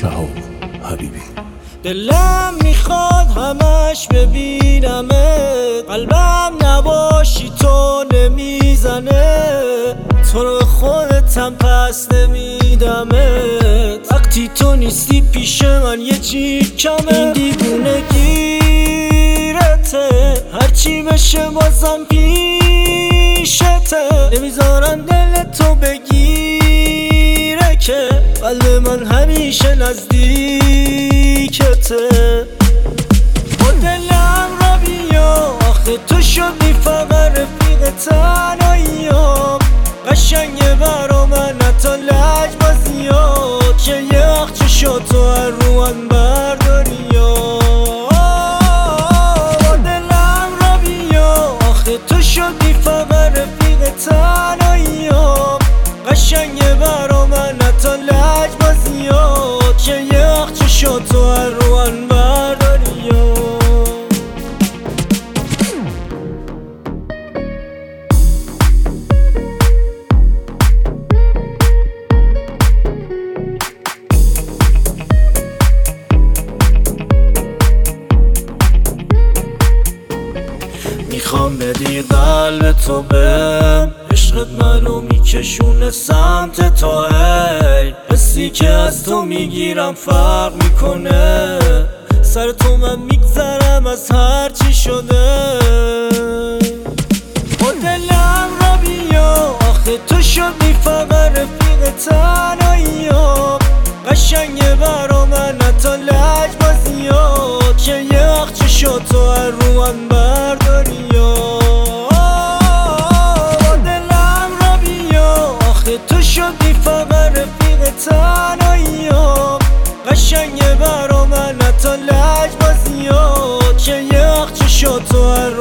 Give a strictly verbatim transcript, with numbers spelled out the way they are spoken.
شهاب حبیبی. دلم میخواد همش ببینمت، قلبم نباشی تو نمیزنه، تو رو خودتم پس نمیدمت. وقتی تو نیستی پیش من یه چی کمه، این دیوونه گیرته، هرچی بشه بازم پیشته. نمیذارم دل تو بگیره که قلب من همیشه نزدیکته. با دلم را بیا، آخه تو شدی فقط رفیق تنهاییام. قشنگه برا من حتی لجبازیات، که یخ چشاتو هر رو من برداری. با دلم را بیا، آخه تو شدی فقط رفیق تنهاییام. قشنگه برا من حتی لجبازیات، که یخ چشاتو هر رو من برداری. میخوام بدی قلب تو بهم، عشقت منو میکشونه سمت تو. هی حسی که از تو میگیرم فرق میکنه، سر تو من میگذرم از هر چی شده. با دلم را بیا، آخه تو شدی فقط رفیق تنهاییام. قشنگه برا من حتی لجبازیات، که یخ چشاتو هر رو من برداری. با دلم را بیا، آخه تو شدی فقط رفیق تنهاییام. قشنگه برا من حتی لجبازیات، که یخ چشاتو هر